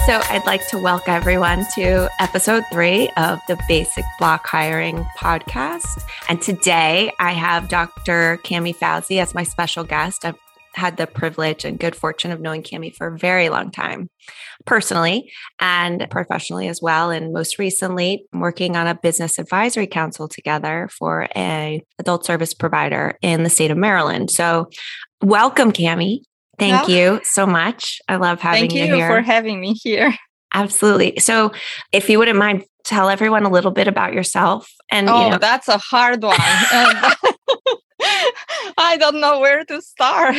So I'd like to welcome everyone to episode 3 of the Basic Block Hiring podcast. And today I have Dr. Cami Fauzi as my special guest. I've had the privilege and good fortune of knowing Cami for a very long time, personally and professionally as well. And most recently, working on a business advisory council together for an adult service provider in the state of Maryland. So welcome, Cami. Thank you so much. I love having you here. Thank you for having me here. Absolutely. So if you wouldn't mind, tell everyone a little bit about yourself. And that's a hard one. I don't know where to start.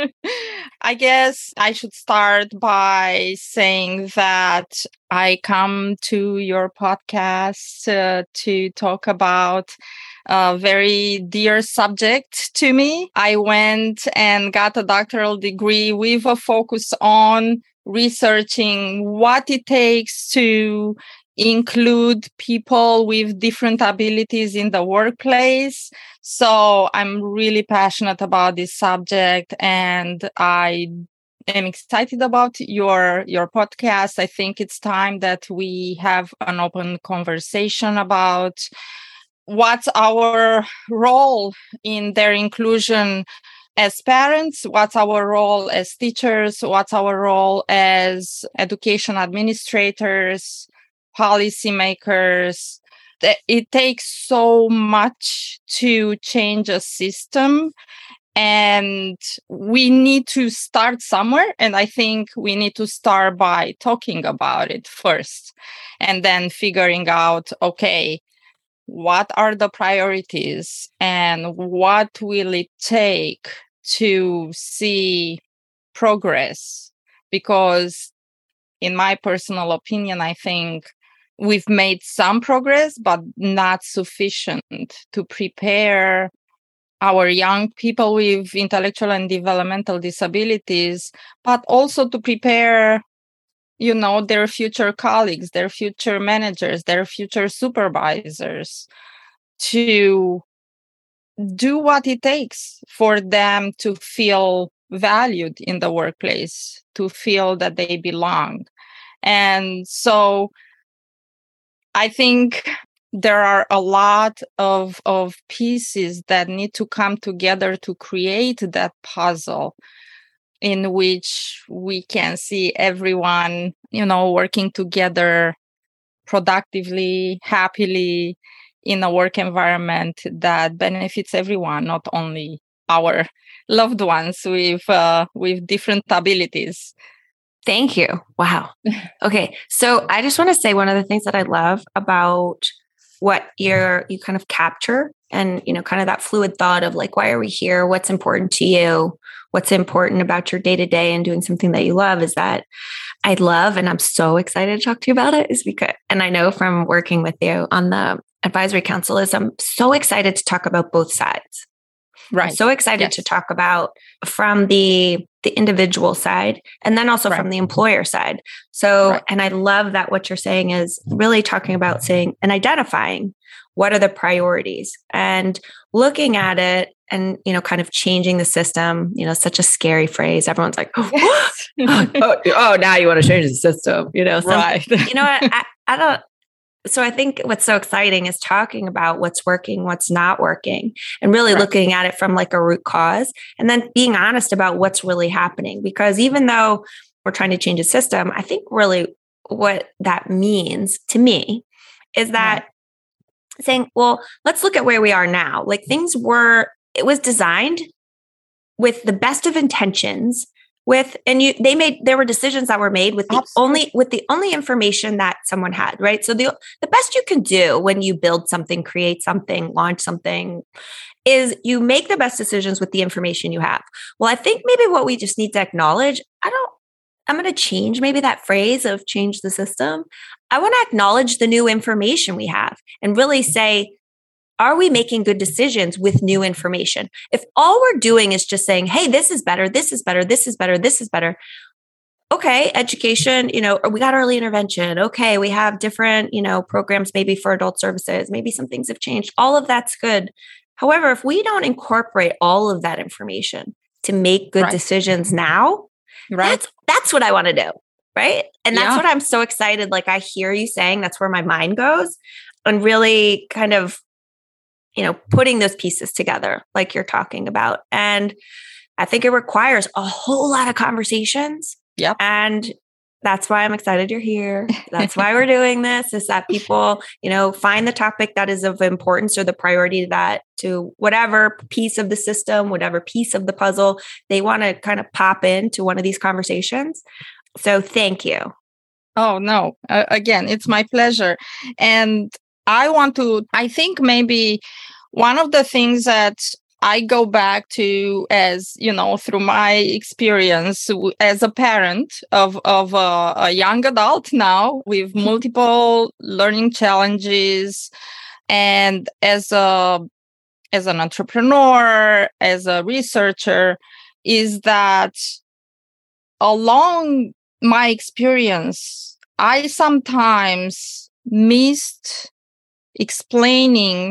I guess I should start by saying that I come to your podcast to talk about a very dear subject to me. I went and got a doctoral degree with a focus on researching what it takes to include people with different abilities in the workplace. So I'm really passionate about this subject, and I am excited about your podcast. I think it's time that we have an open conversation about what's our role in their inclusion as parents, what's our role as teachers, what's our role as education administrators, policymakers. It takes so much to change a system, and we need to start somewhere. And I think we need to start by talking about it first, and then figuring out, okay, what are the priorities and what will it take to see progress? Because in my personal opinion, I think we've made some progress, but not sufficient to prepare our young people with intellectual and developmental disabilities, but also to prepare, their future colleagues, their future managers, their future supervisors to do what it takes for them to feel valued in the workplace, to feel that they belong. And so I think there are a lot of pieces that need to come together to create that puzzle in which we can see everyone, working together productively, happily in a work environment that benefits everyone, not only our loved ones with different abilities. Thank you. Wow. Okay. So I just want to say one of the things that I love about what you kind of capture and, kind of that fluid thought of like, why are we here? What's important to you? What's important about your day-to-day and doing something that you love is that I love, and I'm so excited to talk to you about it, is because, and I know from working with you on the advisory council, is I'm so excited to talk about both sides. Right. I'm so excited to talk about from the individual side and then also from the employer side. So, and I love that what you're saying is really talking about saying and identifying what are the priorities and looking at it and, kind of changing the system, such a scary phrase. Everyone's like, oh, now you want to change the system, Right. I don't. So I think what's so exciting is talking about what's working, what's not working, and really looking at it from like a root cause and then being honest about what's really happening. Because even though we're trying to change a system, I think really what that means to me is that saying, well, let's look at where we are now. Like it was designed with the best of intentions. There were decisions that were made with the only information that someone had, right? So the best you can do when you build something, create something, launch something is you make the best decisions with the information you have. Well, I think maybe what we just need to acknowledge, I'm going to change maybe that phrase of change the system. I want to acknowledge the new information we have and really say, are we making good decisions with new information? If all we're doing is just saying, hey, this is better, this is better, this is better, this is better. Okay, education, we got early intervention. Okay, we have different, programs maybe for adult services. Maybe some things have changed. All of that's good. However, if we don't incorporate all of that information to make good decisions now, that's what I want to do. right? And that's what I'm so excited. Like I hear you saying that's where my mind goes, and really kind of, putting those pieces together like you're talking about. And I think it requires a whole lot of conversations. Yep. And that's why I'm excited you're here. That's why we're doing this, is that people, find the topic that is of importance or the priority that to whatever piece of the system, whatever piece of the puzzle they want to kind of pop into one of these conversations. So thank you. Oh, no. Again, it's my pleasure. And I think maybe one of the things that I go back to, as through my experience as a parent of a young adult now with multiple learning challenges, and as an entrepreneur, as a researcher, is that along my experience, I sometimes missed explaining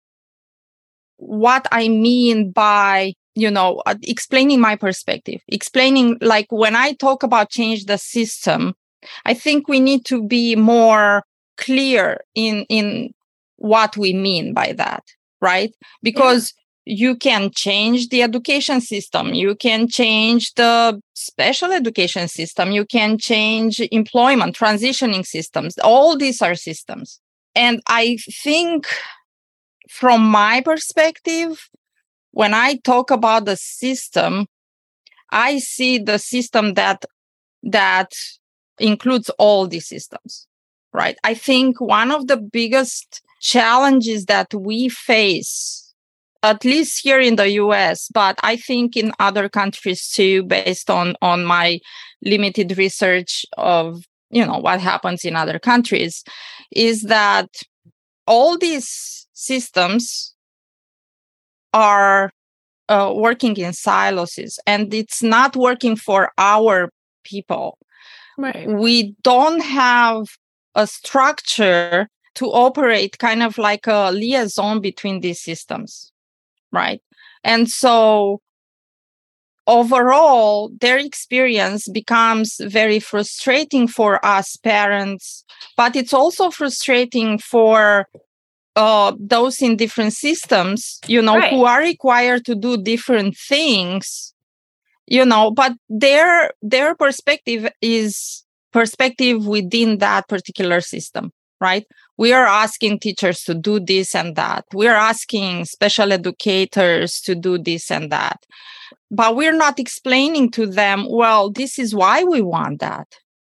what I mean by, explaining my perspective, explaining, like, when I talk about change the system, I think we need to be more clear in what we mean by that, right? Because you can change the education system, you can change the special education system, you can change employment, transitioning systems. All these are systems. And I think from my perspective, when I talk about the system, I see the system that includes all these systems, right? I think one of the biggest challenges that we face, at least here in the US, but I think in other countries too, based on my limited research of, what happens in other countries, is that all these systems are working in silos, and it's not working for our people. Right. We don't have a structure to operate kind of like a liaison between these systems, right? And so overall, their experience becomes very frustrating for us parents, but it's also frustrating for those in different systems, Right. who are required to do different things, but their perspective is perspective within that particular system, right? We are asking teachers to do this and that. We are asking special educators to do this and that. But we're not explaining to them, well, this is why we want that,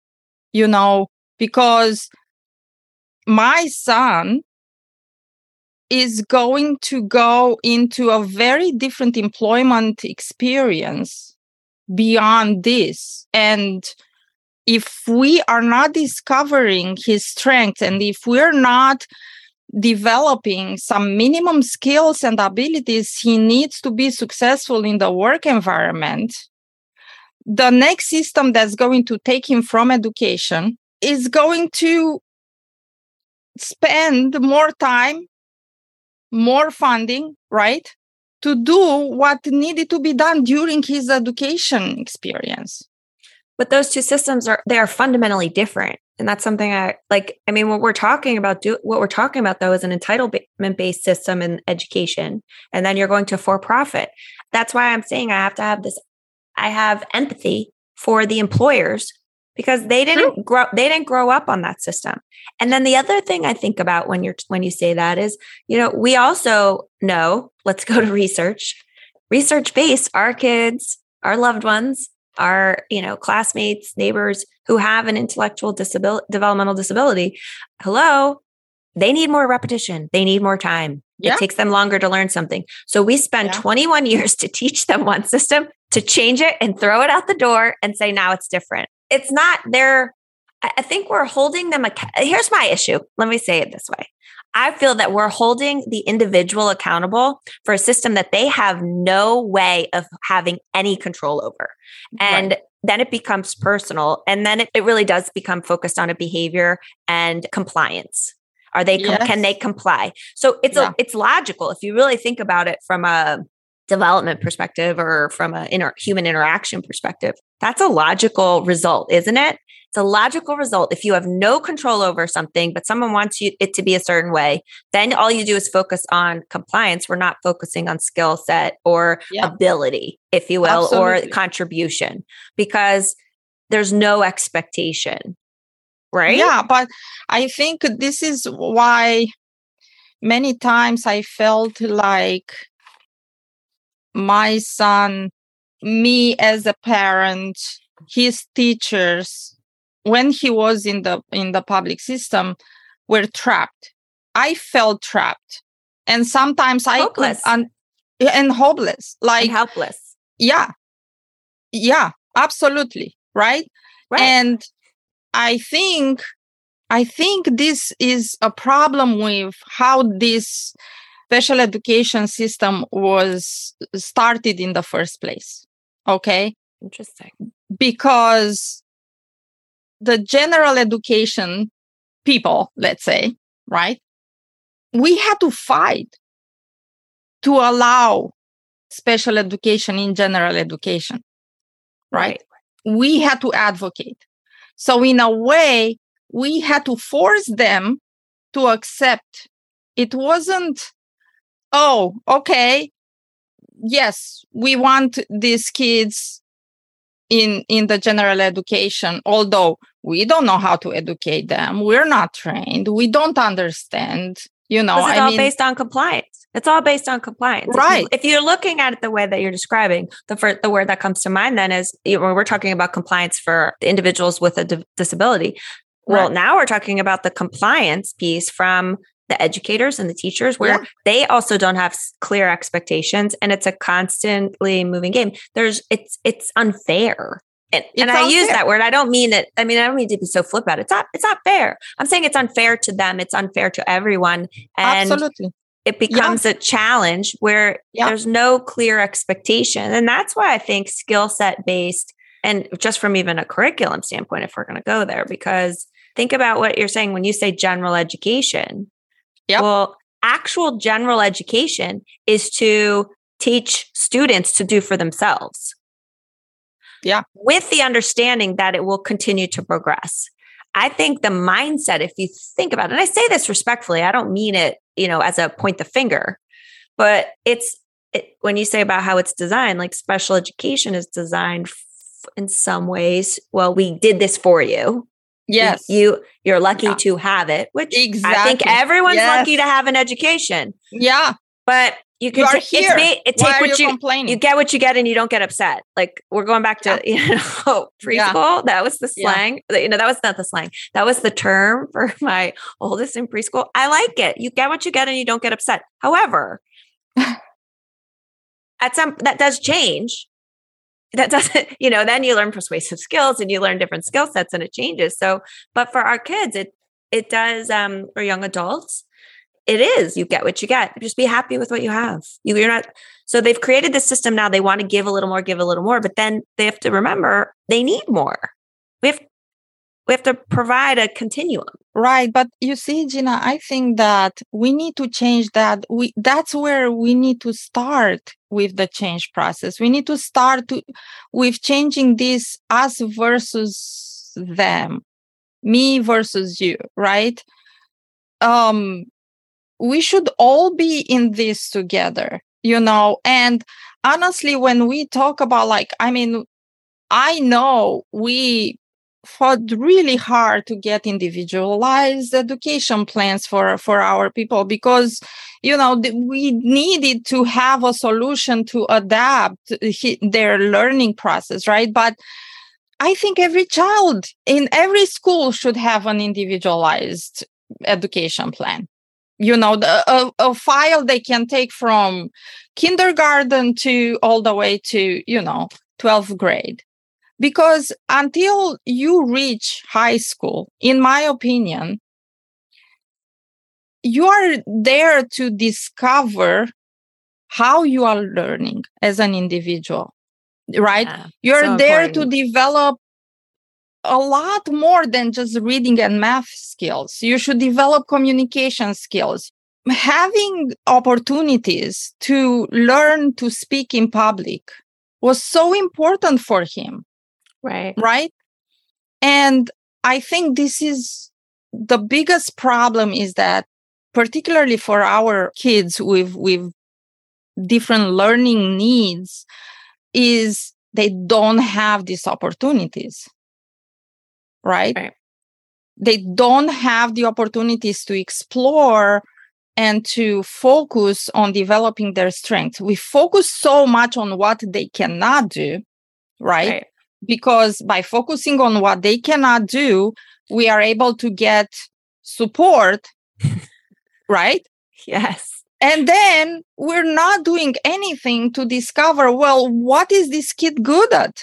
because my son is going to go into a very different employment experience beyond this. And if we are not discovering his strengths, and if we're not developing some minimum skills and abilities he needs to be successful in the work environment, the next system that's going to take him from education is going to spend more time, more funding, right, to do what needed to be done during his education experience. But those two systems are fundamentally different. And that's something what we're talking about though is an entitlement-based system in education. And then you're going to for-profit. That's why I'm saying I have empathy for the employers, because they didn't grow up on that system. And then the other thing I think about when you say that is, we also know, let's go to research-based, our kids, our loved ones, our, classmates, neighbors who have an intellectual developmental disability. Hello, they need more repetition. They need more time. Yeah. It takes them longer to learn something. So we spend 21 years to teach them one system, to change it and throw it out the door and say, now it's different. It's not their, I think we're holding them. Here's my issue. Let me say it this way. I feel that we're holding the individual accountable for a system that they have no way of having any control over. And then it becomes personal. And then it really does become focused on a behavior and compliance. Are they, can they comply? So it's logical. If you really think about it from a development perspective or from a human interaction perspective, that's a logical result, isn't it? It's a logical result. If you have no control over something, but someone wants it to be a certain way, then all you do is focus on compliance. We're not focusing on skill set or ability, if you will, or contribution, because there's no expectation, right? Yeah, but I think this is why many times I felt like my son, me as a parent, his teachers, when he was in the public system, were trapped. I felt trapped, and sometimes hopeless. And hopeless, like and helpless. Yeah, absolutely, right. And I think this is a problem with how this special education system was started in the first place. Okay. Interesting. Because the general education people, let's say, right, we had to fight to allow special education in general education, right? We had to advocate. So in a way, we had to force them to accept. It wasn't, oh, okay, yes, we want these kids in the general education, although we don't know how to educate them. We're not trained. We don't understand. It's all based on compliance. It's all based on compliance. Right. If you're looking at it the way that you're describing, the word that comes to mind then is, when we're talking about compliance for individuals with a disability. Well, now we're talking about the compliance piece from the educators and the teachers, where they also don't have clear expectations, and it's a constantly moving game. It's unfair. And I use that word. I don't mean it. I don't mean to be so flip about it. It's not fair. I'm saying it's unfair to them. It's unfair to everyone. And absolutely. It becomes a challenge where there's no clear expectation. And that's why I think skill set based, and just from even a curriculum standpoint, if we're going to go there, because think about what you're saying when you say general education. Well, actual general education is to teach students to do for themselves. With the understanding that it will continue to progress. I think the mindset, if you think about it, and I say this respectfully, I don't mean it, as a point the finger, but when you say about how it's designed, like special education is designed in some ways. Well, we did this for you. Yes. You're lucky to have it, which I think everyone's lucky to have an education. Yeah. But you can here. Why are you complaining? You get what you get and you don't get upset. Like we're going back to preschool. That was the slang. That was not the slang. That was the term for my oldest in preschool. I like it. You get what you get and you don't get upset. However, that does change. That doesn't, then you learn persuasive skills and you learn different skill sets and it changes. So, but for our kids, it does, or young adults, it is, you get what you get. Just be happy with what you have. You're not, so they've created this system now. They want to give a little more, but then they have to remember they need more. We have to provide a continuum. Right. But you see, Gina, I think that we need to change that. That's where we need to start with the change process. We need to start with changing this us versus them, me versus you, right? We should all be in this together, and honestly, when we talk about I know we fought really hard to get individualized education plans for our people because, we needed to have a solution to adapt their learning process, right? But I think every child in every school should have an individualized education plan. A file they can take from kindergarten to all the way to, 12th grade. Because until you reach high school, in my opinion, you are there to discover how you are learning as an individual, right? Yeah, you're there important to develop a lot more than just reading and math skills. You should develop communication skills. Having opportunities to learn to speak in public was so important for him. Right. Right. And I think this is the biggest problem, is that particularly for our kids with different learning needs, is they don't have these opportunities, right? They don't have the opportunities to explore and to focus on developing their strengths. We focus so much on what they cannot do, right? Because by focusing on what they cannot do, we are able to get support, right? Yes. And then we're not doing anything to discover, well, what is this kid good at?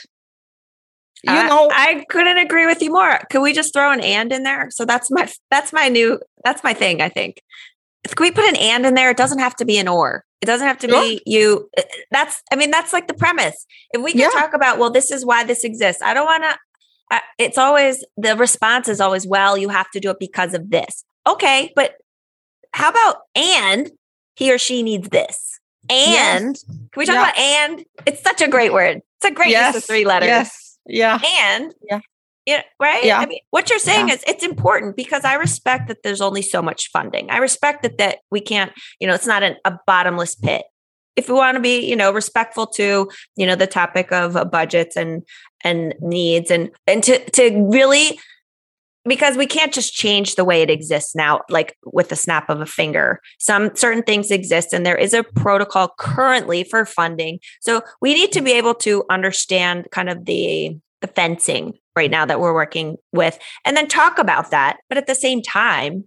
I couldn't agree with you more. Could we just throw an and in there? So that's my thing, I think. Can we put an and in there? It doesn't have to be an or. It doesn't have to be you. That's like the premise. If we can talk about, well, this is why this exists. I don't want to, it's always, the response is always, well, you have to do it because of this. Okay. But how about, and he or she needs this? And can we talk about, and it's such a great word. It's a great use of 3 letters. Yes. Yeah. And right? Yeah. I mean, what you're saying is it's important, because I respect that there's only so much funding. I respect that we can't, it's not a bottomless pit. If we want to be, respectful to, the topic of budgets and needs and to really, because we can't just change the way it exists now, like with the snap of a finger. Some certain things exist, and there is a protocol currently for funding. So we need to be able to understand kind of the fencing right now that we're working with, and then talk about that. But at the same time,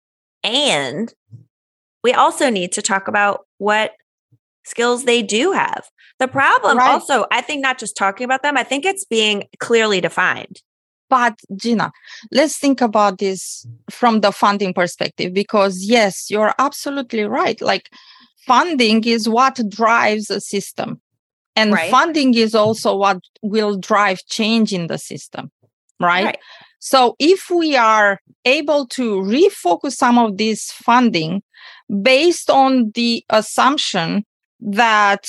and we also need to talk about what skills they do have. The problem also, I think, not just talking about them, I think it's being clearly defined. But Gina, let's think about this from the funding perspective, because yes, you're absolutely right. Like, funding is what drives a system. And funding is also what will drive change in the system, right? So if we are able to refocus some of this funding based on the assumption that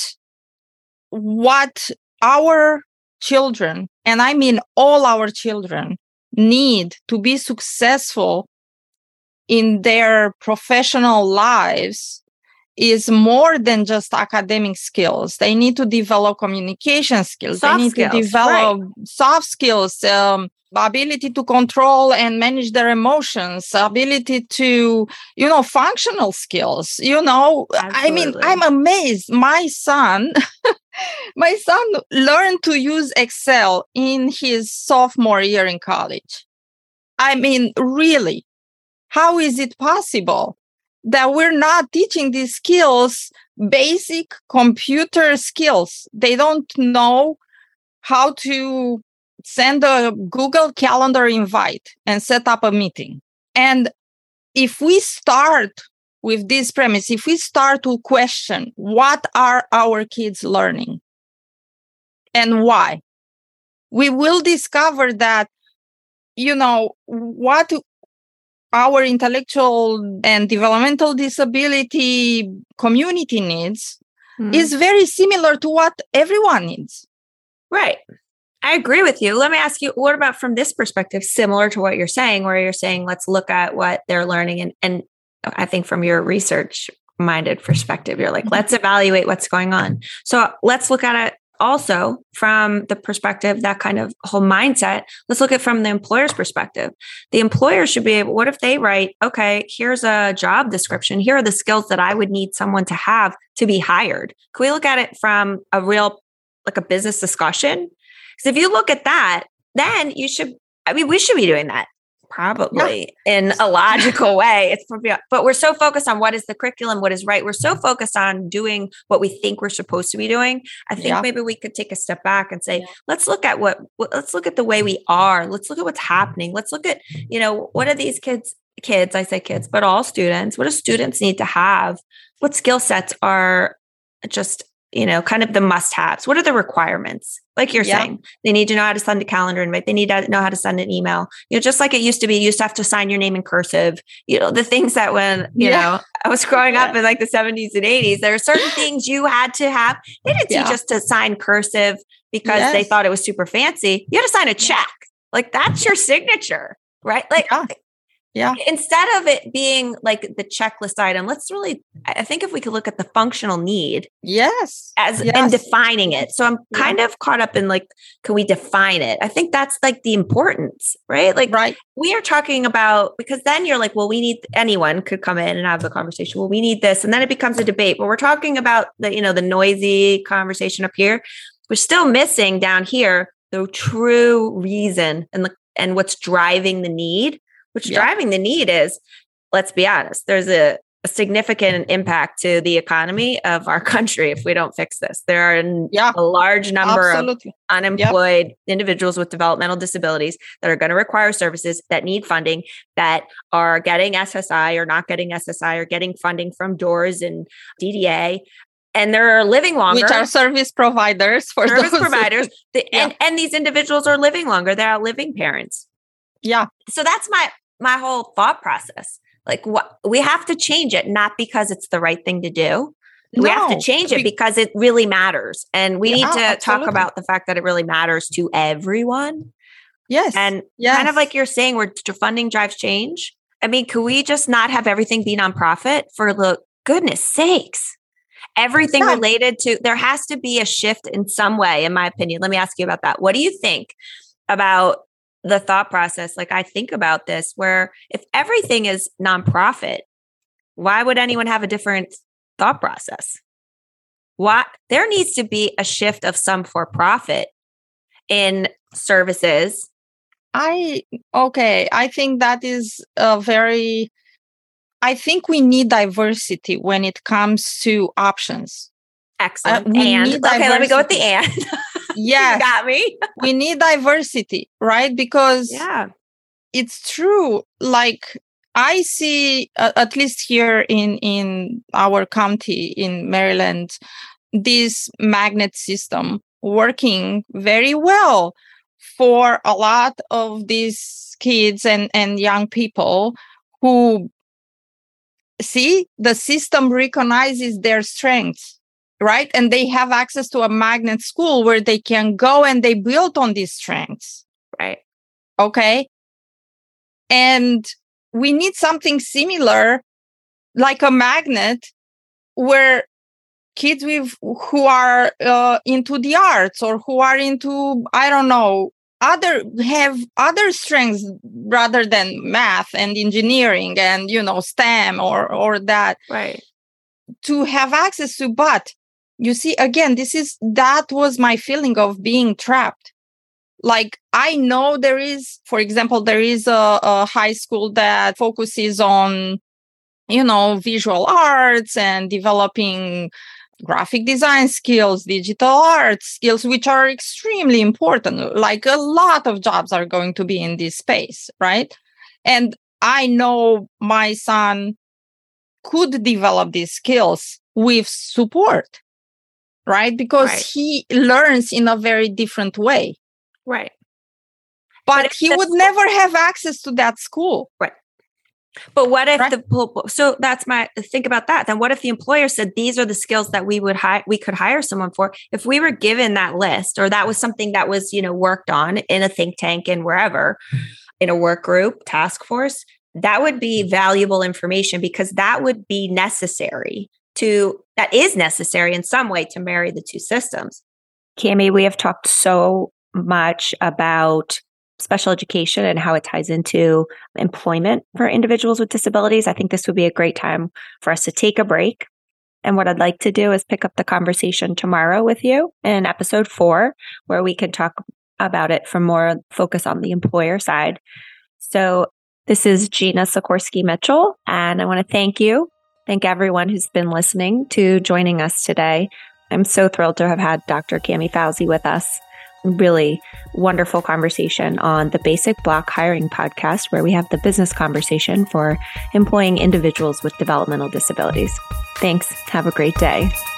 what our children, and I mean all our children, need to be successful in their professional lives is more than just academic skills. They need to develop communication skills. They need to develop soft skills, ability to control and manage their emotions, ability to, functional skills. I mean, I'm amazed. My son learned to use Excel in his sophomore year in college. I mean, really, how is it possible that we're not teaching these skills, basic computer skills? They don't know how to send a Google Calendar invite and set up a meeting. And if we start with this premise, if we start to question what are our kids learning and why, we will discover that, what our intellectual and developmental disability community needs is very similar to what everyone needs. Right. I agree with you. Let me ask you, what about from this perspective, similar to what you're saying, where you're saying, let's look at what they're learning. And I think from your research minded perspective, you're like, let's evaluate what's going on. So let's look at it also from the perspective, that kind of whole mindset. Let's look at it from the employer's perspective. The employer should be able, what if they write, okay, here's a job description. Here are the skills that I would need someone to have to be hired. Can we look at it from a real, like a business discussion? Because if you look at that, then we should be doing that probably in a logical way. But we're so focused on what is the curriculum, what is right. We're so focused on doing what we think we're supposed to be doing. I think maybe we could take a step back and say, let's look at let's look at the way we are. Let's look at what's happening. Let's look at, what are these kids, I say kids, but all students, what do students need to have? What skill sets are just, kind of the must-haves? What are the requirements? Like you're saying, they need to know how to send a calendar invite. They need to know how to send an email. Just like it used to be, you used to have to sign your name in cursive. The things that when, I was growing up in like the 70s and 80s, there are certain things you had to have. They didn't teach us to sign cursive because they thought it was super fancy. You had to sign a check. Like that's your signature, right? Like yeah. Instead of it being like the checklist item, let's really, I think if we could look at the functional need. Yes. And defining it. So I'm kind of caught up in like, can we define it? I think that's like the importance, right? Like we are talking about, because then you're like, well, we need, anyone could come in and have the conversation. Well, we need this. And then it becomes a debate, but we're talking about the, the noisy conversation up here. We're still missing down here, the true reason and what's driving the need. Which driving the need is, let's be honest, there's a significant impact to the economy of our country if we don't fix this. There are a large number of unemployed individuals with developmental disabilities that are going to require services, that need funding, that are getting SSI or not getting SSI or getting funding from DOORS and DDA. And they're living longer. Which are service providers for service providers. And these individuals are living longer. They're outliving parents. Yeah. So that's my whole thought process. Like we have to change it, not because it's the right thing to do. We have to change it because it really matters. And we need to talk about the fact that it really matters to everyone. Yes. And kind of like you're saying, where funding drives change. I mean, could we just not have everything be nonprofit for the goodness sakes? Everything related to, there has to be a shift in some way, in my opinion. Let me ask you about that. What do you think about the thought process? Like I think about this, where if everything is nonprofit, why would anyone have a different thought process? Why there needs to be a shift of some for-profit in services. I think that is I think we need diversity when it comes to options. Excellent. Let me go with the and. Yes. You got me. We need diversity, right? Because it's true. Like I see, at least here in our county in Maryland, this magnet system working very well for a lot of these kids and young people who see the system recognizes their strengths. Right. And they have access to a magnet school where they can go and they build on these strengths. Right. Okay. And we need something similar, like a magnet, where kids who are into the arts or who are into, I don't know, have other strengths rather than math and engineering and, STEM or that. Right. To have access to, but you see, again, that was my feeling of being trapped. Like, I know there is a high school that focuses on, visual arts and developing graphic design skills, digital arts skills, which are extremely important. Like a lot of jobs are going to be in this space, right? And I know my son could develop these skills with support. Right? Because he learns in a very different way. Right. But he would never have access to that school. Right. But what if so that's think about that. Then what if the employer said, these are the skills that we could hire someone for? If we were given that list, or that was something that was, worked on in a think tank and wherever, in a work group, task force, that would be valuable information, because that would be necessary that is necessary in some way to marry the two systems. Cami, we have talked so much about special education and how it ties into employment for individuals with disabilities. I think this would be a great time for us to take a break. And what I'd like to do is pick up the conversation tomorrow with you in episode 4, where we can talk about it from more focus on the employer side. So this is Gina Sikorsky-Mitchell, and I want to thank everyone who's been listening to joining us today. I'm so thrilled to have had Dr. Cami Fauzi with us. Really wonderful conversation on the Basic Block Hiring Podcast, where we have the business conversation for employing individuals with developmental disabilities. Thanks. Have a great day.